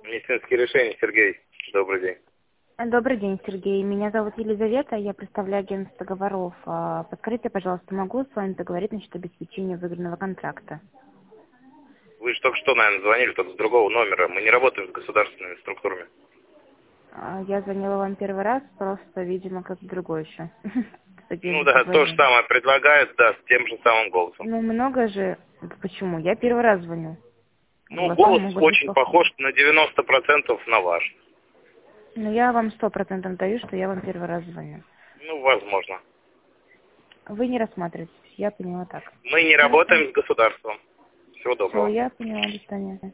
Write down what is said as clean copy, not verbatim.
Медицинские решения, Сергей. Добрый день. Добрый день, Сергей. Меня зовут Елизавета, я представляю агентство договоров. Подскажите, пожалуйста, могу с вами договорить насчет обеспечения выгодного контракта? Вы же только что, наверное, звонили, только с другого номера. Мы не работаем с государственными структурами. Я звонила вам первый раз, просто, видимо, как другой еще. Ну да, то же самое предлагают, да, с тем же самым голосом. Ну, много же. Почему? Я первый раз звоню. Ну, Голоса голос могут быть очень похожи. похож на 90% на ваш. Но я вам 100% даю, что я вам первый раз звоню. Ну, возможно. Вы не рассматриваетесь, я поняла так. Мы не Хорошо. работаем с государством. Всего Все, доброго. я поняла, до свидания.